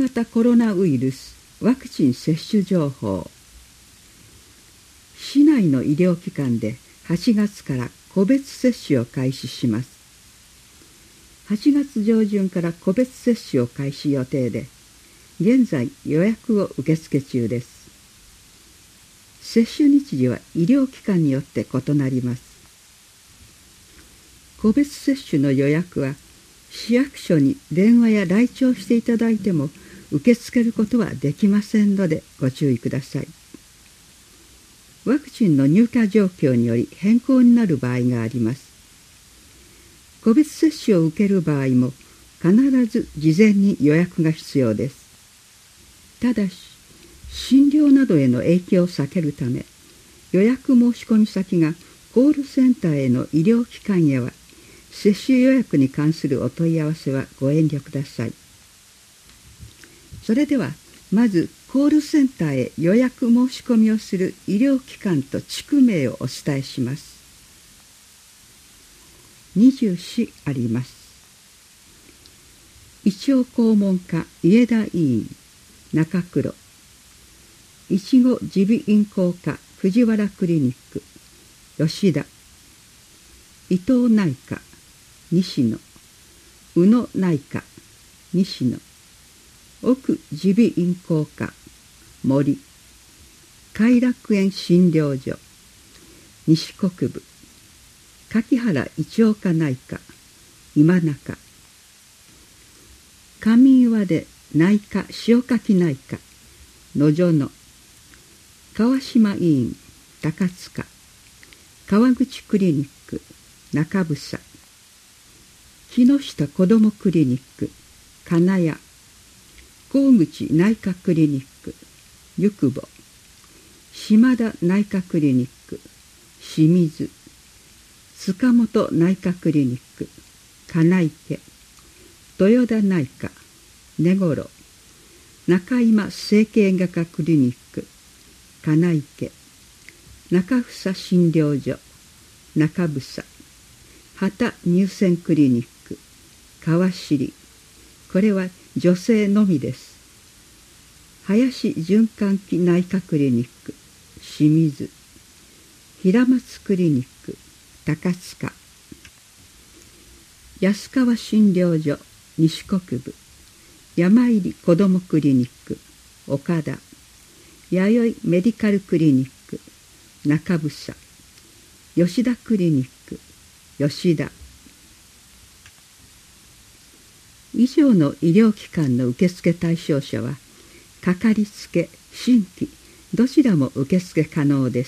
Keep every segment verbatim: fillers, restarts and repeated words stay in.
型コロナウイルスワクチン接種情報。市内の医療機関ではちがつから個別接種を開始します。はちがつ上旬から個別接種を開始予定で、現在予約を受付中です。接種日時は医療機関によって異なります。個別接種の予約は市役所に電話や来庁していただいても受け付けることはできませんのでご注意ください。ワクチンの入荷状況により変更になる場合があります。個別接種を受ける場合も必ず事前に予約が必要です。ただし、診療などへの影響を避けるため、予約申し込み先がコールセンターへの医療機関へは、接種予約に関するお問い合わせはご遠慮ください。それでは、まずコールセンターへ予約申し込みをする医療機関と地区名をお伝えします。にじゅう市あります。胃腸肛門科家田医院中黒、いちご耳鼻咽喉科藤原クリニック吉田、伊藤内科西野、宇野内科西野、奥耳鼻咽喉科森、偕楽園診療所西国部、柿原胃腸科内科今中、上岩出内科塩柿内科野園、川島医院高塚、川口クリニック中房、木下子どもクリニック金谷、河口内科クリニックゆくぼ、島田内科クリニック清水、塚本内科クリニック金池、豊田内科根頃、中今整形外科クリニック金池、中房診療所中房、畑乳腺クリニック川尻、これは女性のみです。林循環器内科クリニック清水、平松クリニック高塚、安川診療所西国部、山入子どもクリニック岡田、弥生メディカルクリニック中房、吉田クリニック吉田。以上の医療機関の受付対象者はかかりつけ、新規どちらも受付可能です。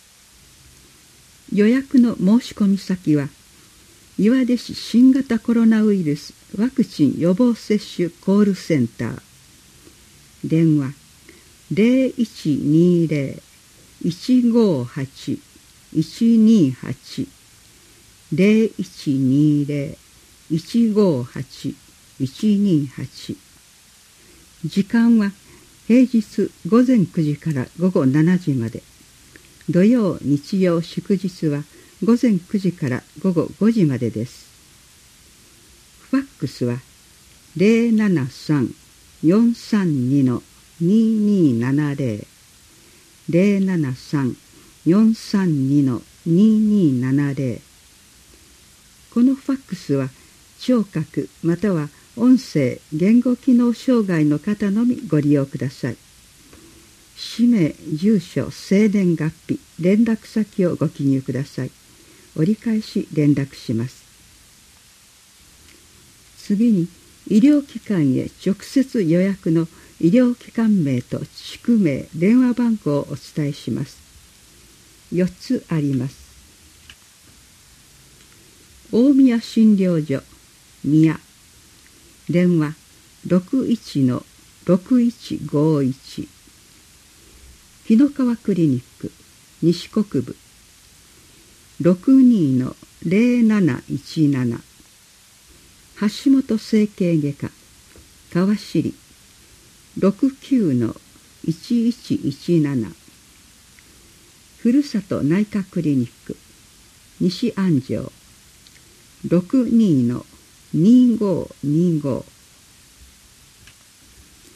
予約の申し込み先は岩出市新型コロナウイルスワクチン予防接種コールセンター、電話ゼロいちにゼロ いちごはち いちにはち ゼロいちにゼロ いちごはち いちにはち。時間は平日午前くじから午後しちじまで、土曜日曜祝日は午前くじから午後ごじまでです。ファックスは ゼロななさん よんさんに ににななゼロ ゼロななさん よんさんに ににななゼロ。このファックスは聴覚または音声言語機能障害の方のみご利用ください。氏名、住所、生年月日、連絡先をご記入ください。折り返し連絡します。次に医療機関へ直接予約の医療機関名と地区名、電話番号をお伝えします。よっつあります。大宮診療所宮、電話 ろくいちのろくいちごいち、日野川クリニック西国部 ろくにのゼロなないちなな、橋本整形外科川尻 ろくきゅうのいちいちいちなな、ふるさと内科クリニック西安城 ろくにのにごにご、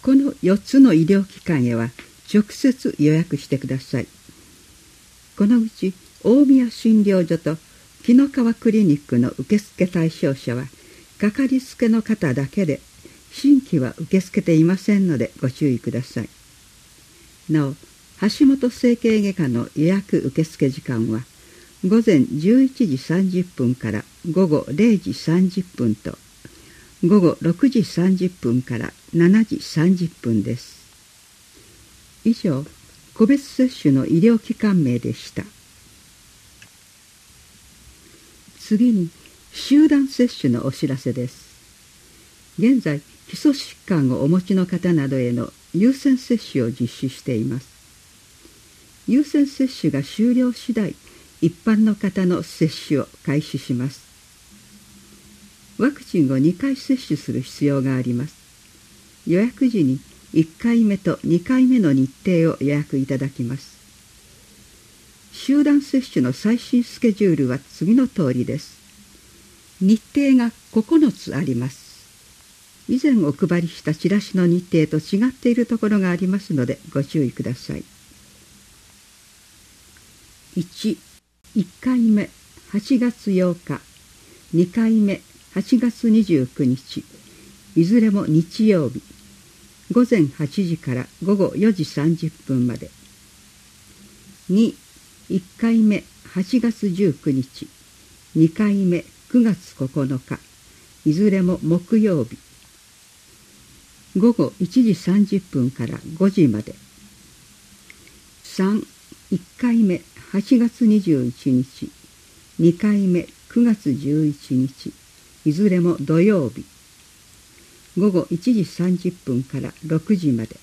このよっつの医療機関へは直接予約してください。このうち大宮診療所と紀の川クリニックの受付対象者はかかりつけの方だけで、新規は受け付けていませんのでご注意ください。なお、橋本整形外科の予約受付時間は午前じゅういちじさんじゅっぷんから午後れいじさんじゅっぷんと午後ろくじさんじゅっぷんからしちじさんじゅっぷんです。以上、個別接種の医療機関名でした。次に集団接種のお知らせです。現在、基礎疾患をお持ちの方などへの優先接種を実施しています。優先接種が終了次第、一般の方の接種を開始します。ワクチンをにかい接種する必要があります。予約時にいっかいめとにかいめの日程を予約いただきます。集団接種の最新スケジュールは次の通りです。日程がここのつあります。以前お配りしたチラシの日程と違っているところがありますのでご注意ください。いち、いっかいめはちがつようか、にかいめはちがつにじゅうくにち、いずれも日曜日、ごぜんはちじからごごよじさんじゅっぷんまで。に、いっかいめはちがつじゅうくにち、にかいめくがつここのか、いずれも木曜日、ごごいちじさんじゅっぷんからごじまで。さん、いっかいめはちがつにじゅういちにち、にかいめくがつじゅういちにち、いずれも土曜日、ごごいちじさんじゅっぷんからろくじまで。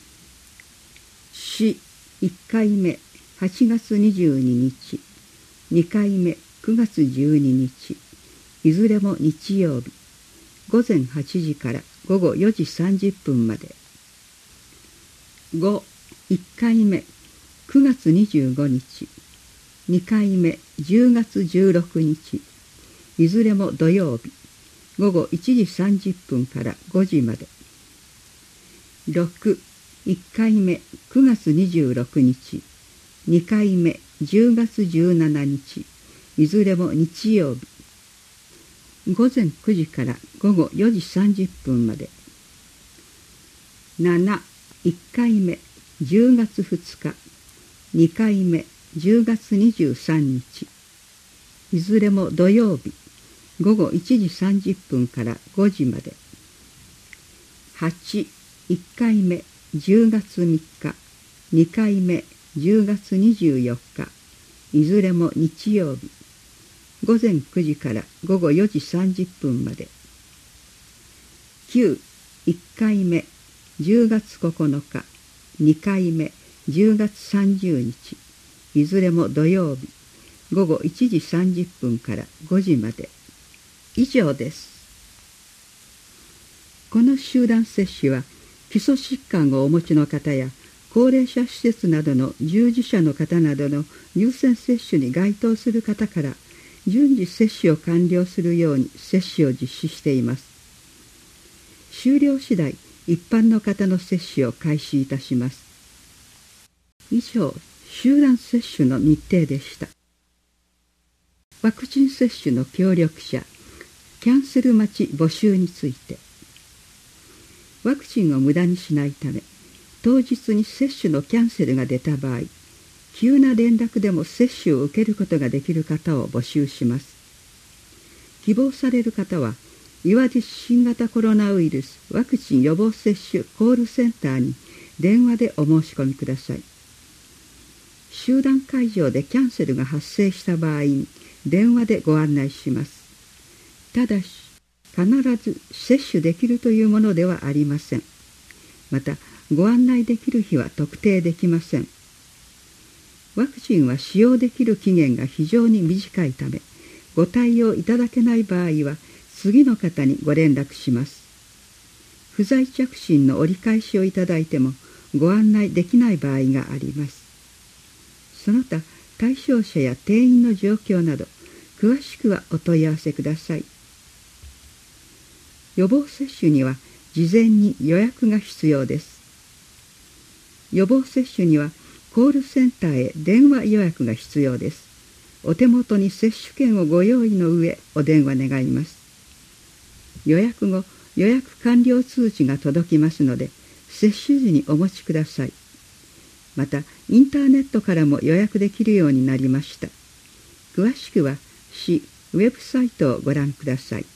し、いっかいめはちがつにじゅうににち、にかいめくがつじゅうににち、いずれも日曜日、ごぜんはちじからごごよじさんじゅっぷんまで。ご、いっかいめくがつにじゅうごにち、にかいめじゅうがつじゅうろくにち、いずれも土曜日、ごごいちじさんじゅっぷんからごじまで。ろく、いっかいめくがつにじゅうろくにち、にかいめじゅうがつじゅうしちにち、いずれも日曜日、ごぜんくじからごごよじさんじゅっぷんまで。なな、いっかいめじゅうがつふつか、にかいめじゅうがつにじゅうさんにち、いずれも土曜日、ごごいちじさんじゅっぷんからごじまで。はち、いっかいめじゅうがつみっか、にかいめじゅうがつにじゅうよっか、いずれも日曜日、ごぜんくじからごごよじさんじゅっぷんまで。きゅう、いっかいめじゅうがつここのか、にかいめじゅうがつさんじゅうにち、いずれも土曜日、ごごいちじさんじゅっぷんからごじまで。以上です。この集団接種は基礎疾患をお持ちの方や高齢者施設などの従事者の方などの優先接種に該当する方から順次接種を完了するように接種を実施しています。終了次第、一般の方の接種を開始いたします。以上、集団接種の日程でした。ワクチン接種の協力者、キャンセル待ち募集について。ワクチンを無駄にしないため、当日に接種のキャンセルが出た場合、急な連絡でも接種を受けることができる方を募集します。希望される方は、岩手市新型コロナウイルスワクチン予防接種コールセンターに電話でお申し込みください。集団会場でキャンセルが発生した場合に電話でご案内します。ただし、必ず接種できるというものではありません。また、ご案内できる日は特定できません。ワクチンは使用できる期限が非常に短いため、ご対応いただけない場合は、次の方にご連絡します。不在着信の折り返しをいただいても、ご案内できない場合があります。その他、対象者や定員の状況など、詳しくはお問い合わせください。予防接種には、 事前に予約が必要です。予防接種にはコールセンターへ電話予約が必要です。お手元に接種券をご用意の上、お電話願います。予約後、予約完了通知が届きますので、接種時にお持ちください。また、インターネットからも予約できるようになりました。詳しくは、市ウェブサイトをご覧ください。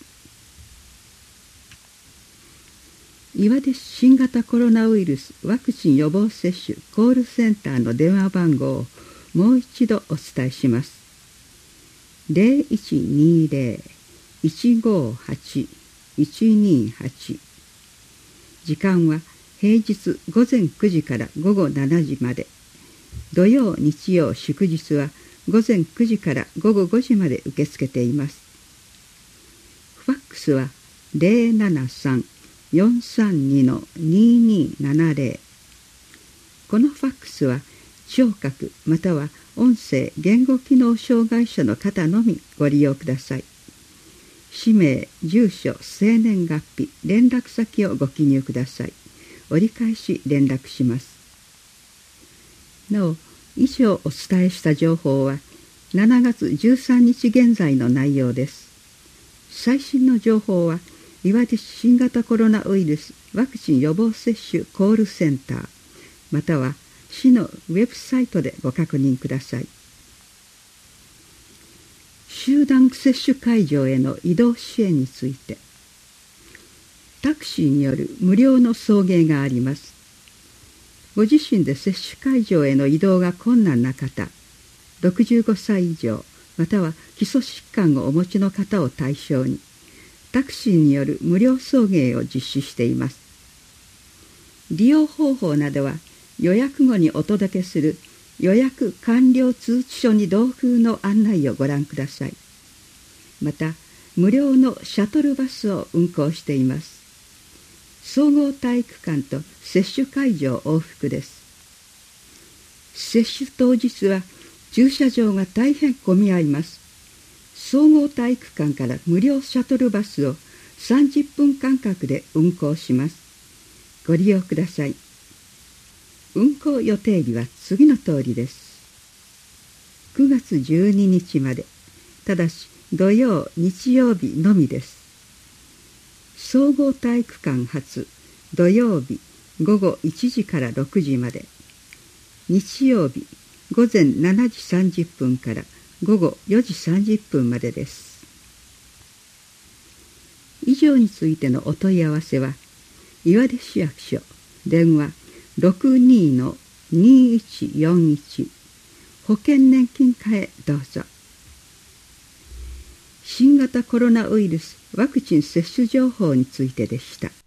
岩出市新型コロナウイルスワクチン予防接種コールセンターの電話番号をもう一度お伝えします。ゼロいちにゼロ いちごはち いちにはち。時間は平日午前くじから午後しちじまで。土曜、日曜、祝日は午前くじから午後ごじまで受け付けています。ファックスはゼロななさん よんさんに ににななゼロ。このファックスは聴覚または音声言語機能障害者の方のみご利用ください。氏名、住所、生年月日、連絡先をご記入ください。折り返し連絡します。なお、以上お伝えした情報はしちがつじゅうさんにち現在の内容です。最新の情報は岩手市新型コロナウイルスワクチン予防接種コールセンターまたは市のウェブサイトでご確認ください。集団接種会場への移動支援について、タクシーによる無料の送迎があります。ご自身で接種会場への移動が困難な方、ろくじゅうごさい以上または基礎疾患をお持ちの方を対象にタクシーによる無料送迎を実施しています。利用方法などは予約後にお届けする予約完了通知書に同封の案内をご覧ください。また、無料のシャトルバスを運行しています。総合体育館と接種会場往復です。接種当日は駐車場が大変混み合います。総合体育館から無料シャトルバスをさんじゅっぷん間隔で運行します。ご利用ください。運行予定日は次の通りです。くがつじゅうににちまで、ただし土曜、日曜日のみです。総合体育館発、土曜日ごごいちじからろくじまで、日曜日ごぜんしちじさんじゅっぷんからごごよじさんじゅっぷんまでです。以上についてのお問い合わせは、岩出市役所、電話ろくにのにいちよんいち、保険年金課へどうぞ。新型コロナウイルスワクチン接種情報についてでした。